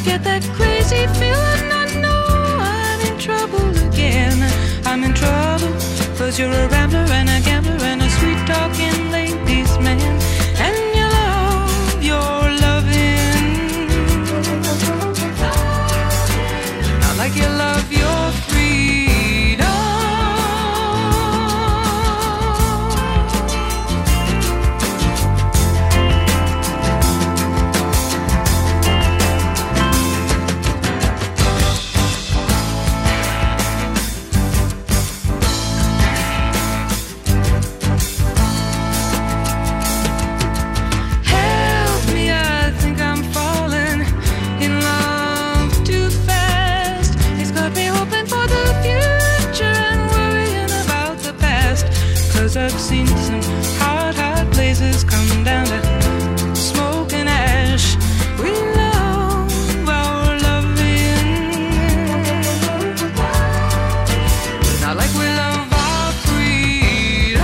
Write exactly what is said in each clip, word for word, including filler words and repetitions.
get that crazy feeling, I know I'm in trouble again. I'm in trouble, cause you're a rambler and a gambler and a sweet-talking ladies' man. And you love your loving, not like you love your freedom. I've seen some hot, hot places come down to smoke and ash. We love our loving, not like we love our freedom.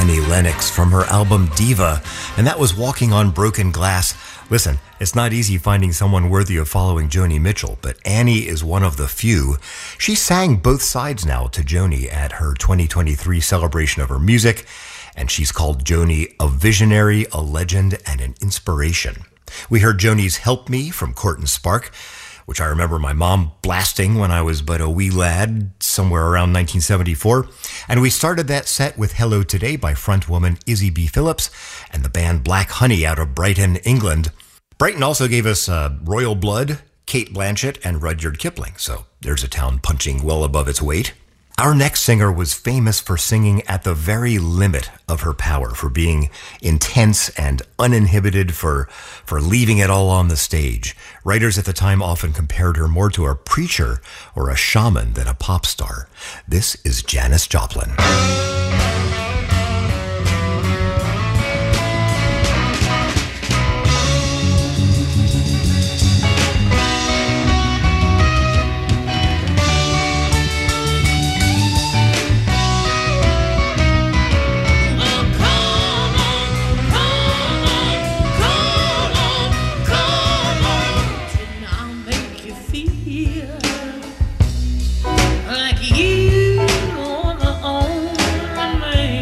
Annie Lennox from her album Diva, and that was Walking on Broken Glass. Listen, it's not easy finding someone worthy of following Joni Mitchell, but Annie is one of the few. She sang both sides now to Joni at her twenty twenty-three celebration of her music, and she's called Joni a visionary, a legend, and an inspiration. We heard Joni's Help Me from Court and Spark, which I remember my mom blasting when I was but a wee lad somewhere around nineteen seventy-four. And we started that set with Hello Today by frontwoman Izzy B. Phillips and the band Black Honey out of Brighton, England. Brighton also gave us uh, Royal Blood, Kate Blanchett, and Rudyard Kipling, so there's a town punching well above its weight. Our next singer was famous for singing at the very limit of her power, for being intense and uninhibited, for, for leaving it all on the stage. Writers at the time often compared her more to a preacher or a shaman than a pop star. This is Janis Joplin. Like you are the only man.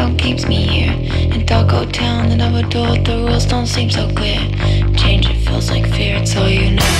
doubt keeps me here. In dark old town that I've adored, the rules don't seem so clear. Change, it feels like fear, it's all you know.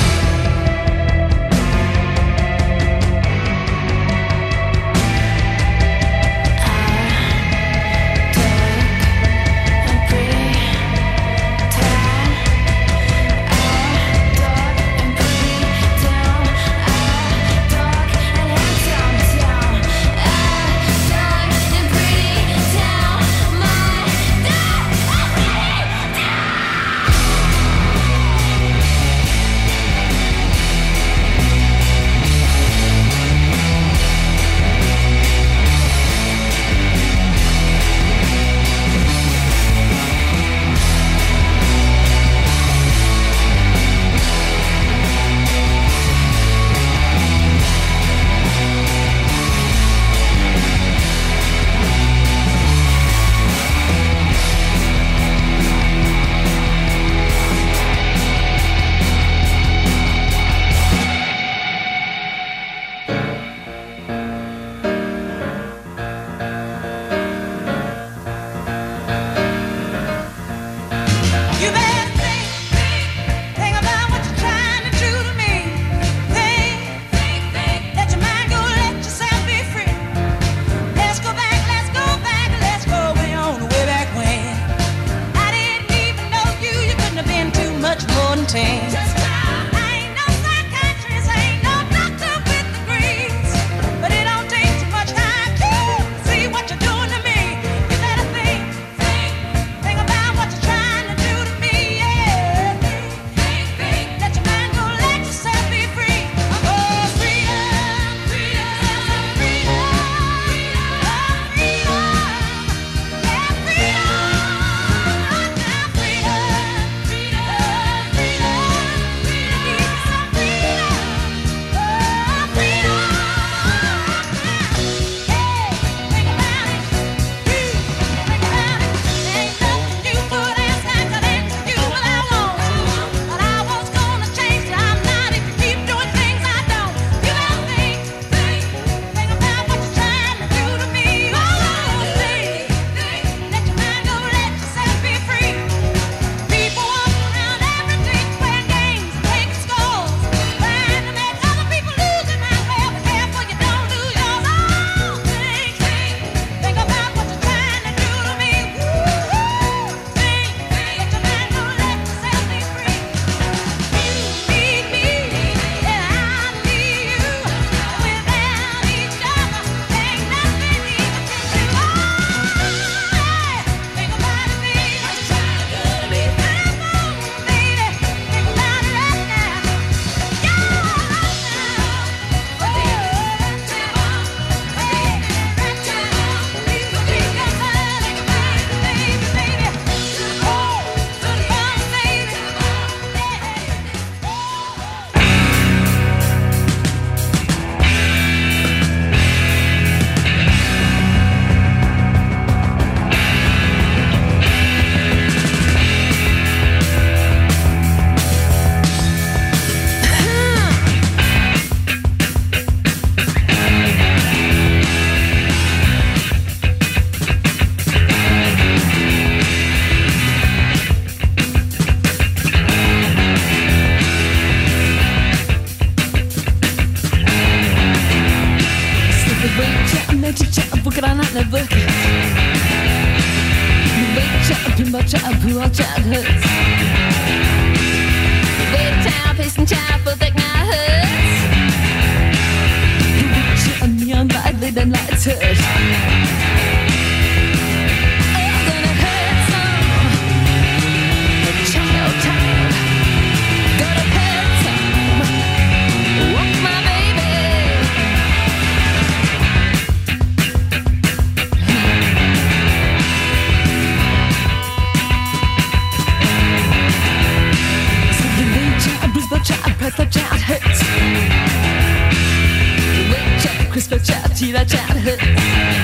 Crisp child, child hurts.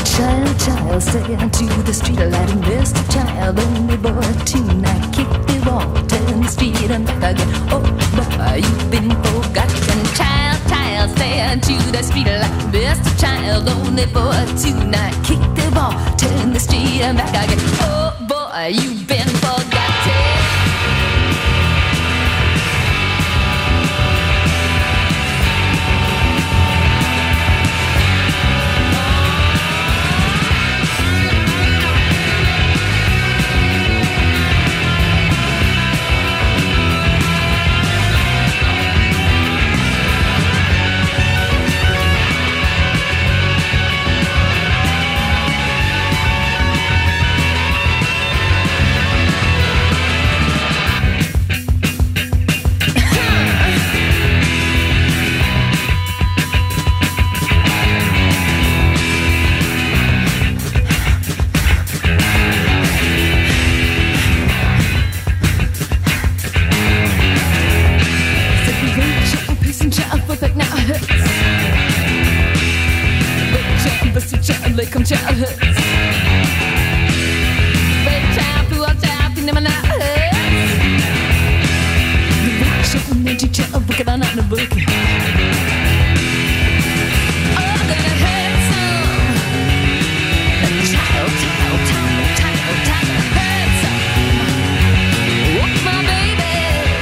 Child, child, stay onto the street, letting this child, only boy tonight. Kick the ball, turn the street and back again. Oh, boy, you've been forgotten. Child, child, stay onto the street, like this child, only boy tonight. Kick the ball, turn the street and back again. Oh, boy, you've been forgotten. Come child hurts. Baby child, through our child, you never know hurts. The big child, magic child, book it on out the book. Oh, gonna hurt some. The child, child, child, child, child, hurt some. Whoop my baby,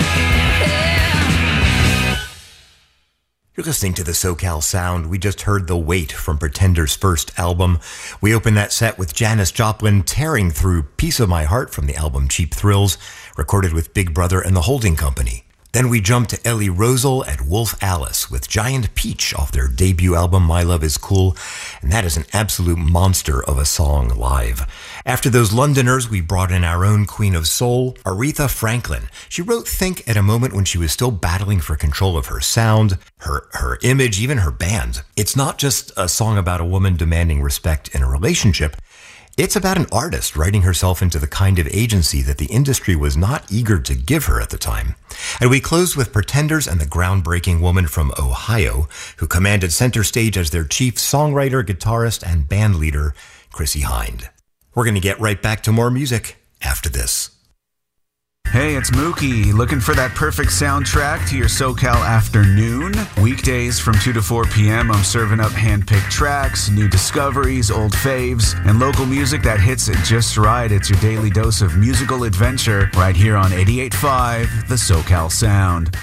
yeah. You're listening to the SoCal Sound. We just heard The Weight from Pretender's first album. We opened that set with Janis Joplin tearing through Piece of My Heart from the album Cheap Thrills, recorded with Big Brother and the Holding Company. Then we jumped to Ellie Rosal and Wolf Alice with Giant Peach off their debut album My Love Is Cool, and that is an absolute monster of a song live. After those Londoners, we brought in our own Queen of Soul, Aretha Franklin. She wrote Think at a moment when she was still battling for control of her sound, her her image, even her band. It's not just a song about a woman demanding respect in a relationship. It's about an artist writing herself into the kind of agency that the industry was not eager to give her at the time. And we closed with Pretenders and the groundbreaking woman from Ohio, who commanded center stage as their chief songwriter, guitarist, and band leader, Chrissie Hynde. We're going to get right back to more music after this. Hey, it's Mookie, looking for that perfect soundtrack to your SoCal afternoon. Weekdays from two to four p.m. I'm serving up hand-picked tracks, new discoveries, old faves, and local music that hits it just right. It's your daily dose of musical adventure right here on eighty-eight point five, the SoCal Sound.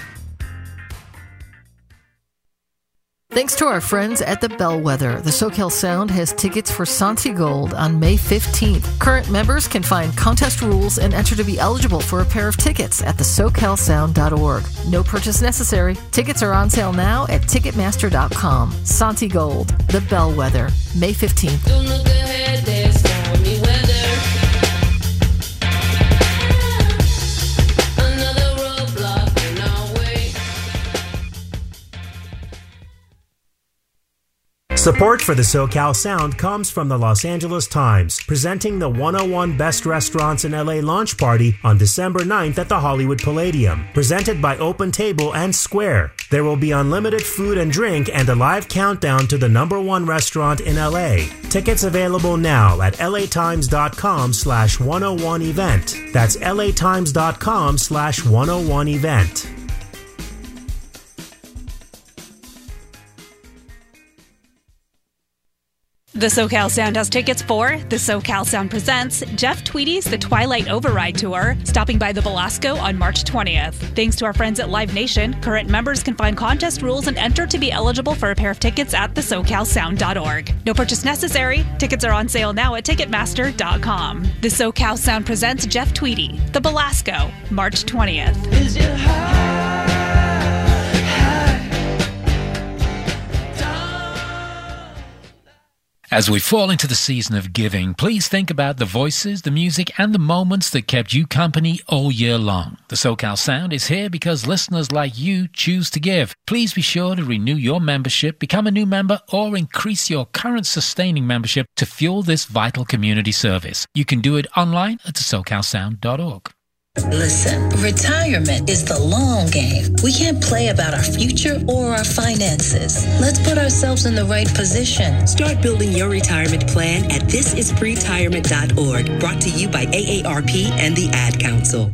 Thanks to our friends at the Bellwether, the SoCal Sound has tickets for Santi Gold on May fifteenth. Current members can find contest rules and enter to be eligible for a pair of tickets at the socal sound dot org. No purchase necessary. Tickets are on sale now at ticketmaster dot com. Santi Gold, the Bellwether, May fifteenth. Don't look ahead, there's stormy weather. Another roadblock in our way. Support for the SoCal Sound comes from the Los Angeles Times, presenting the one oh one Best Restaurants in L A launch party on December ninth at the Hollywood Palladium, presented by Open Table and Square. There will be unlimited food and drink and a live countdown to the number one restaurant in L A. Tickets available now at L A times dot com slash one oh one event. That's L A times dot com slash one oh one event. The SoCal Sound has tickets for The SoCal Sound Presents Jeff Tweedy's The Twilight Override Tour, stopping by the Belasco on March twentieth. Thanks to our friends at Live Nation, current members can find contest rules and enter to be eligible for a pair of tickets at the socal sound dot org. No purchase necessary. Tickets are on sale now at ticketmaster dot com. The SoCal Sound presents Jeff Tweedy, The Belasco, March twentieth. Is your heart As we fall into the season of giving, please think about the voices, the music, and the moments that kept you company all year long. The SoCal Sound is here because listeners like you choose to give. Please be sure to renew your membership, become a new member, or increase your current sustaining membership to fuel this vital community service. You can do it online at the socal sound dot org. Listen, retirement is the long game. We can't play about our future or our finances. Let's put ourselves in the right position. Start building your retirement plan at this is retirement dot org. Brought to you by A A R P and the Ad Council.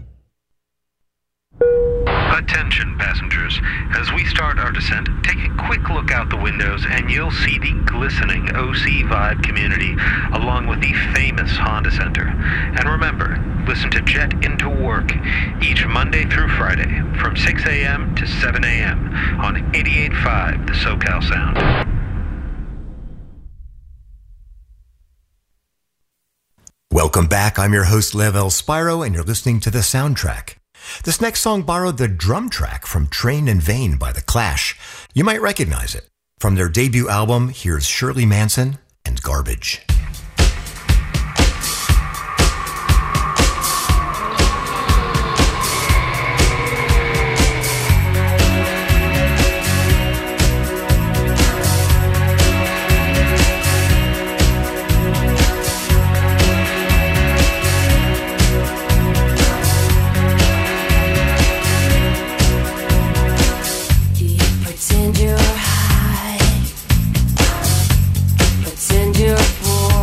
Attention passengers, as we start our descent, take a quick look out the windows and you'll see the glistening O C Vibe community along with the famous Honda Center. And remember, listen to Jet Into Work each Monday through Friday from six a.m. to seven a.m. on eighty-eight point five The SoCal Sound. Welcome back. I'm your host, Lev El Spiro, and you're listening to The Soundtrack. This next song borrowed the drum track from Train in Vain by The Clash. You might recognize it. From their debut album, here's Shirley Manson and Garbage. Pretend you're high, pretend you're poor.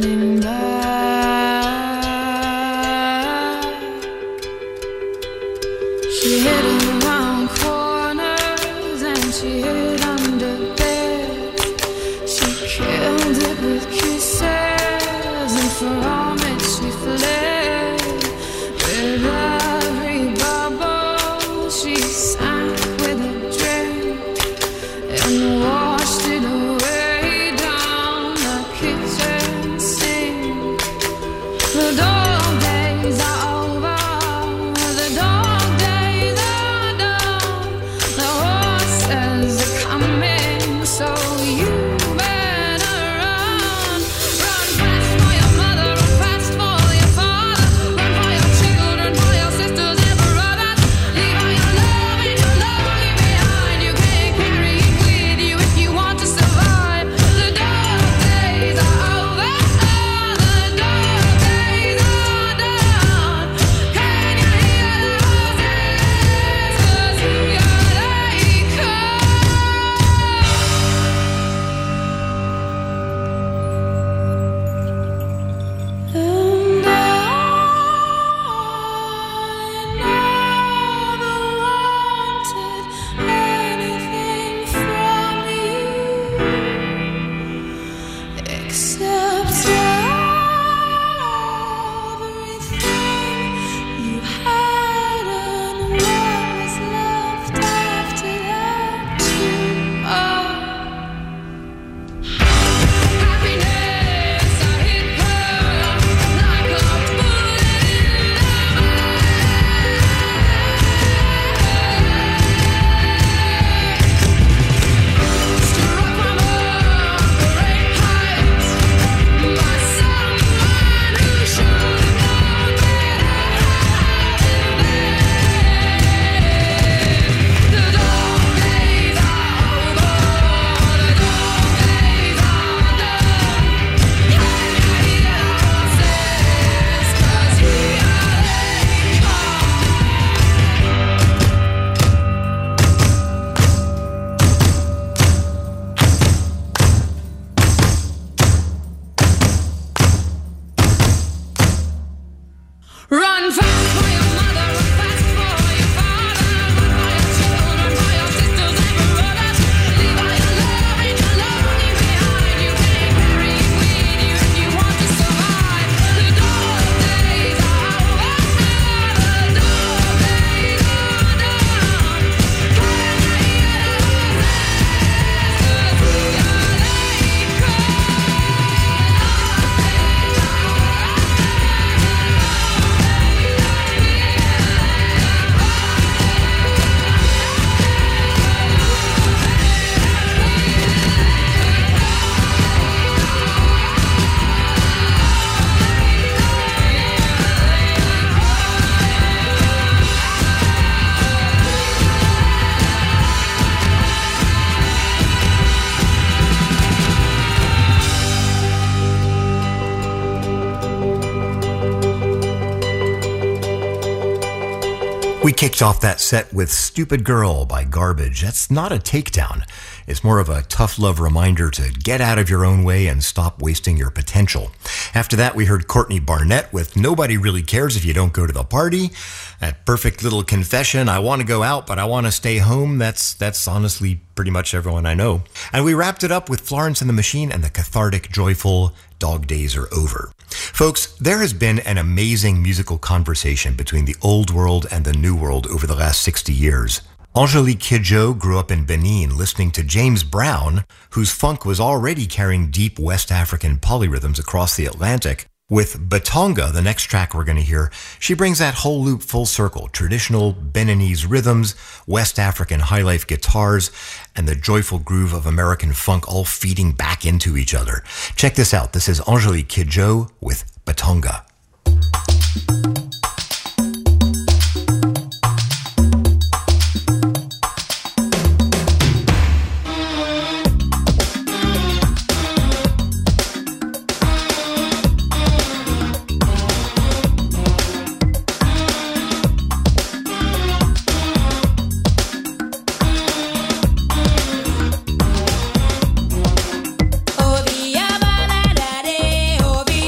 turning back. She hid around corners and she hid under beds. She killed it with kisses, and for all that she fled. With every bubble she sank with a drink and washed it away down the kitchen sink. The dog days are over, the dog days are done. The horses are coming, so you better run. Run fast for your mother, run fast for your father, run for your children, for your sisters and brothers. Leave all your love and your lonely behind. You can't carry it with you if you want to survive. The dog days are over, the dog days are done. Can you hear the horses? 'Cause here they come. And I never wanted anything from you except everything you had and what was left after that too. Oh, happiness, I hit her like a bullet in the struck from a great height by someone who should have known better. The dog days are over, the dog days are done. Can you hear the horses? 'Cause here they come. Run fast for your mother, run fast for your father, run for your children, for your sisters and brothers. Leave all your love and your lonely behind. You can't carry it with you if you want to survive. The dog days are over, the dog days are done. Can you hear the horses? 'Cause here they come. We kicked off that set with Stupid Girl by Garbage. That's not a takedown. It's more of a tough love reminder to get out of your own way and stop wasting your potential. After that, we heard Courtney Barnett with Nobody Really Cares If You Don't Go to the Party. That perfect little confession, I want to go out, but I want to stay home. That's that's honestly pretty much everyone I know. And we wrapped it up with Florence and the Machine and the cathartic, joyful Dog Days Are Over. Folks, there has been an amazing musical conversation between the old world and the new world over the last sixty years. Angelique Kidjo grew up in Benin listening to James Brown, whose funk was already carrying deep West African polyrhythms across the Atlantic. With Batonga, the next track we're going to hear, she brings that whole loop full circle. Traditional Beninese rhythms, West African highlife guitars, and the joyful groove of American funk all feeding back into each other. Check this out. This is Angelique Kidjo with Batonga. Oh, via banana, oh, via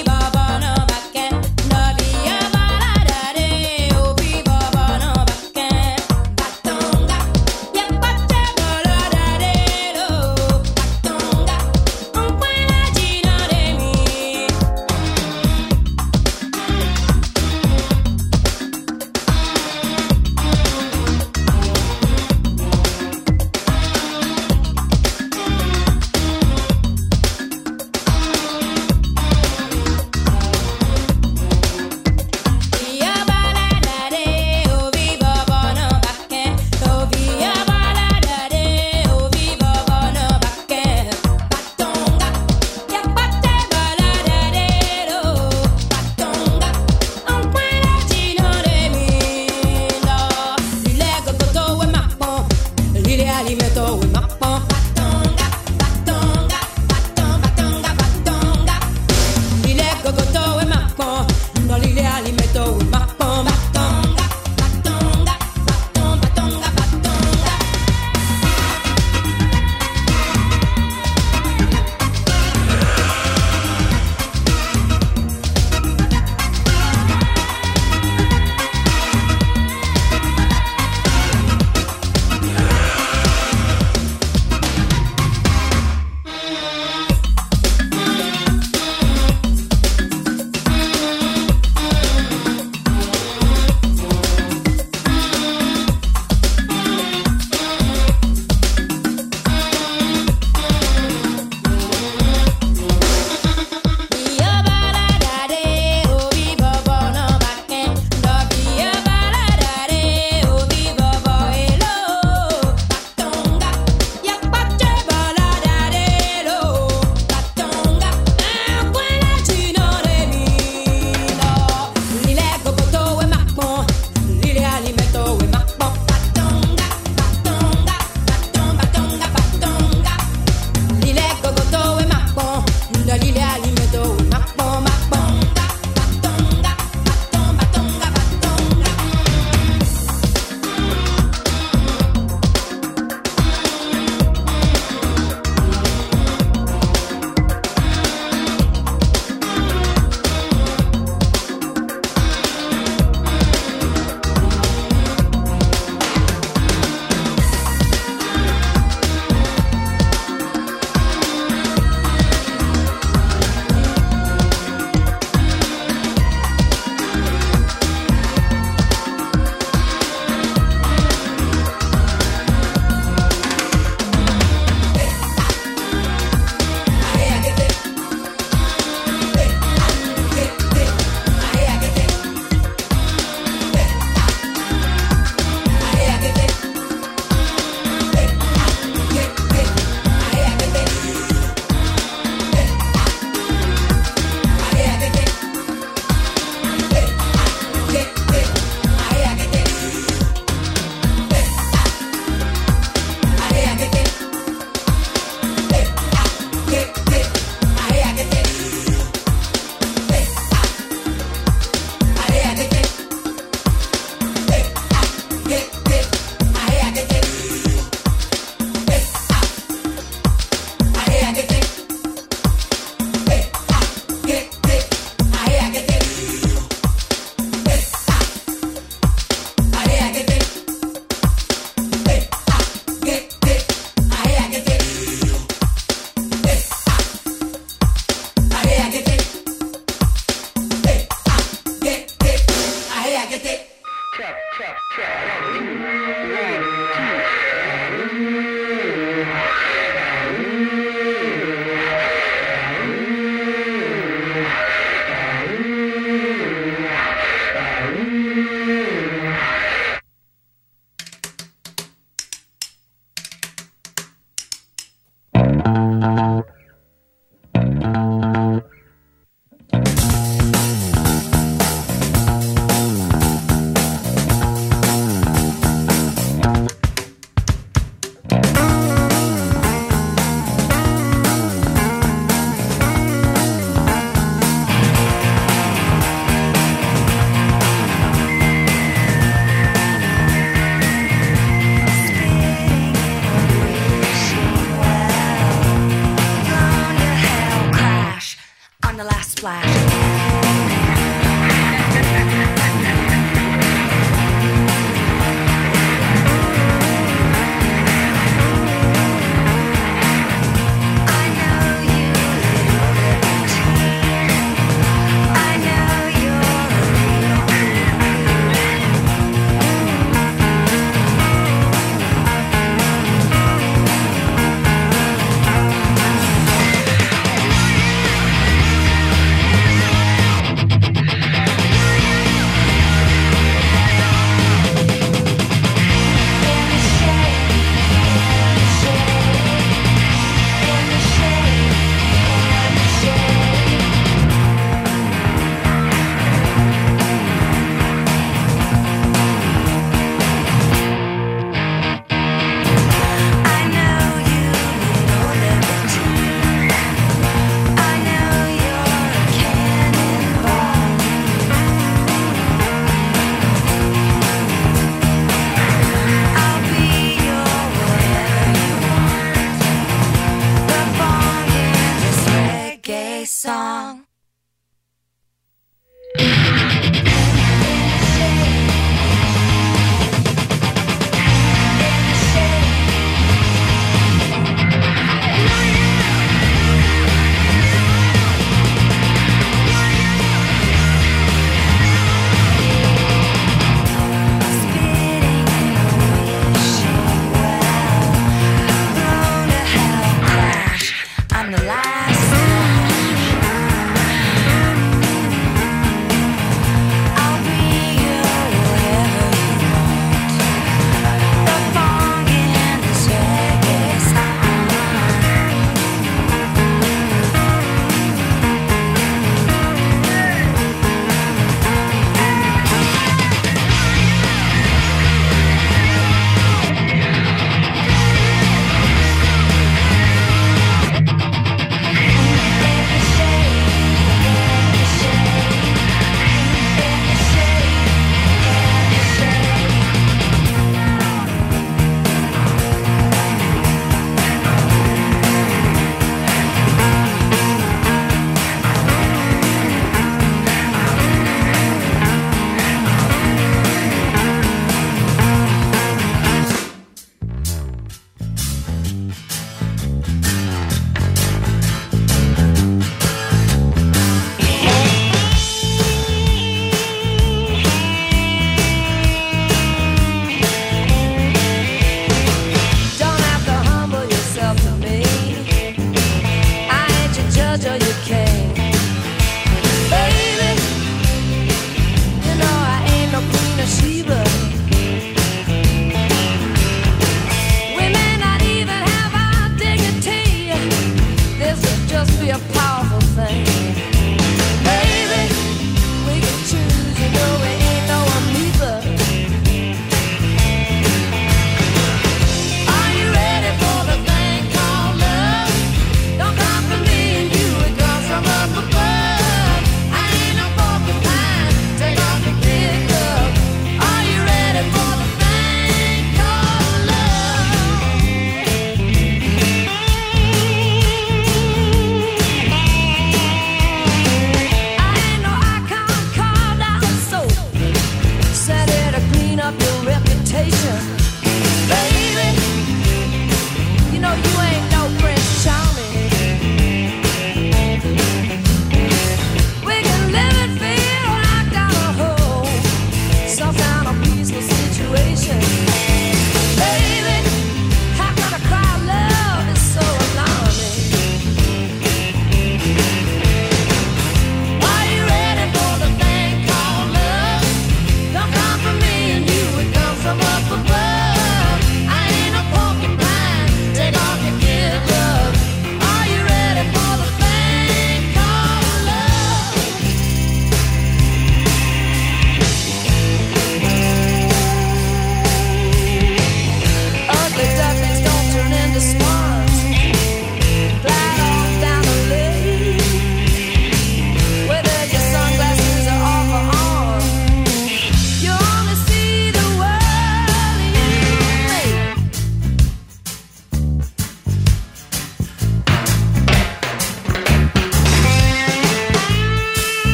I'm the last.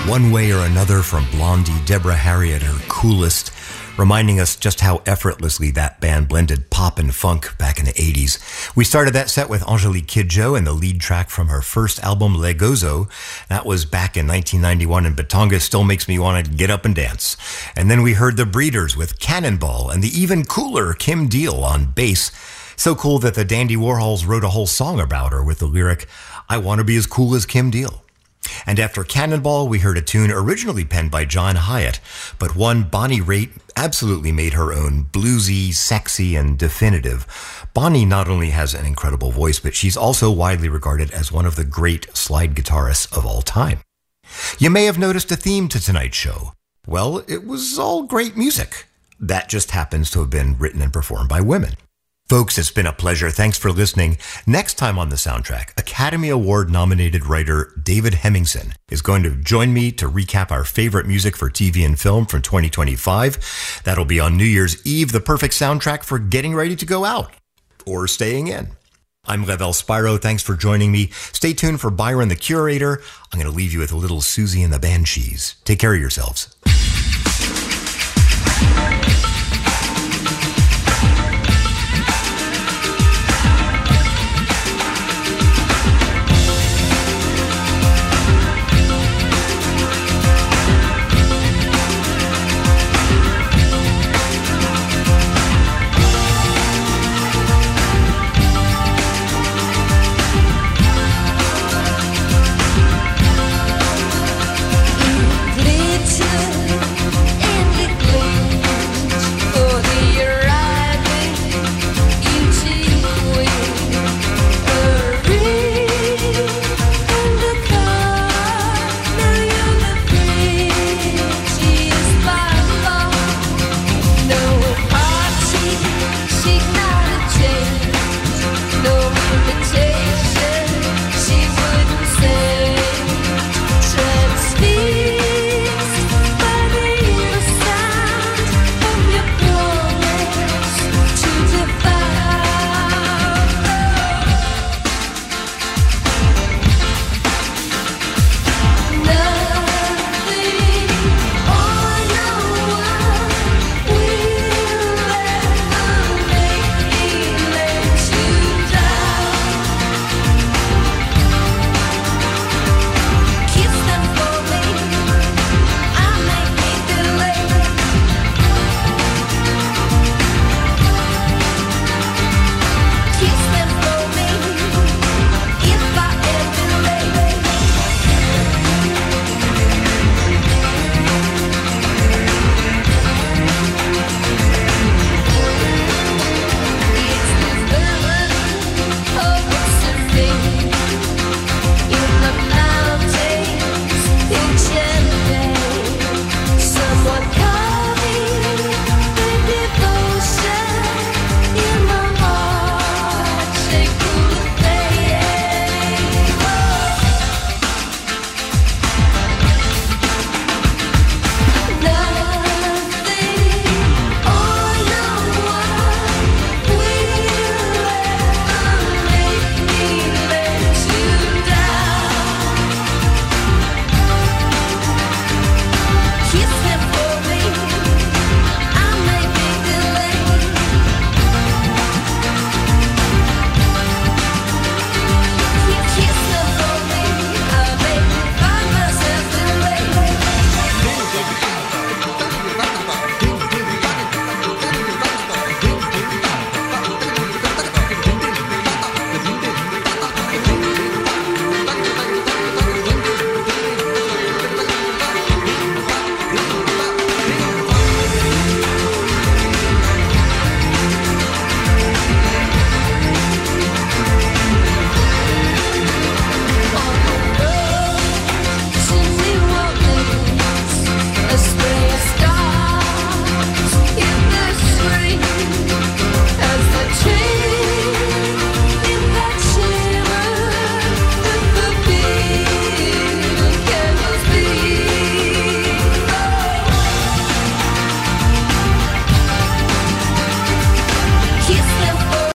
One Way or Another from Blondie, Deborah Harry at her coolest, reminding us just how effortlessly that band blended pop and funk back in the eighties. We started that set with Angelique Kidjo and the lead track from her first album, Le Gozo. That was back in nineteen ninety-one, and Batonga still makes me want to get up and dance. And then we heard the Breeders with Cannonball and the even cooler Kim Deal on bass. So cool that the Dandy Warhols wrote a whole song about her with the lyric, "I want to be as cool as Kim Deal." And after Cannonball, we heard a tune originally penned by John Hyatt, but one Bonnie Raitt absolutely made her own, bluesy, sexy, and definitive. Bonnie not only has an incredible voice, but she's also widely regarded as one of the great slide guitarists of all time. You may have noticed a theme to tonight's show. Well, it was all great music. That just happens to have been written and performed by women. Folks, it's been a pleasure. Thanks for listening. Next time on the soundtrack, Academy Award nominated writer David Hemmingson is going to join me to recap our favorite music for T V and film from twenty twenty-five. That'll be on New Year's Eve, the perfect soundtrack for getting ready to go out or staying in. I'm Revel Spyro. Thanks for joining me. Stay tuned for Byron the Curator. I'm going to leave you with a little Susie and the Banshees. Take care of yourselves.